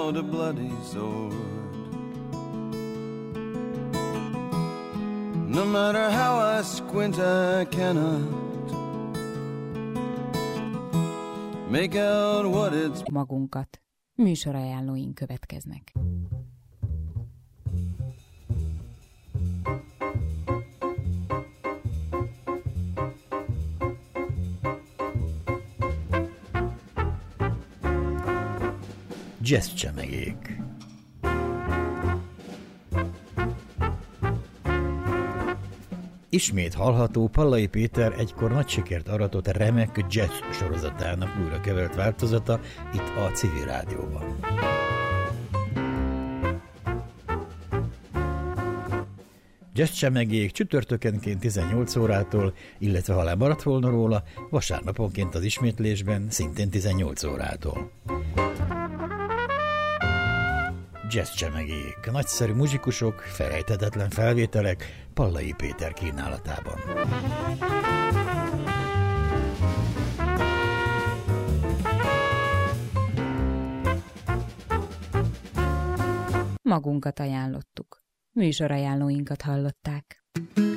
without a bloody sword. No matter how I squint, I cannot make out what it's... Magunkat. Műsorajánlóink következnek. Jazzcsemegék. Ismét hallható Pallai Péter egykor nagy sikert aratott remek jazz sorozatának újra kevert változata itt a Civil Rádióban. Jazzcsemegék csütörtökenként 18 órától, illetve ha lemaradt volna róla, vasárnaponként az ismétlésben szintén 18 órától. Jazzcsemegék, nagyszerű muzsikusok, felejthetetlen felvételek Pallai Péter kínálatában. Magunkat ajánlottuk. Műsorajánlóinkat hallották.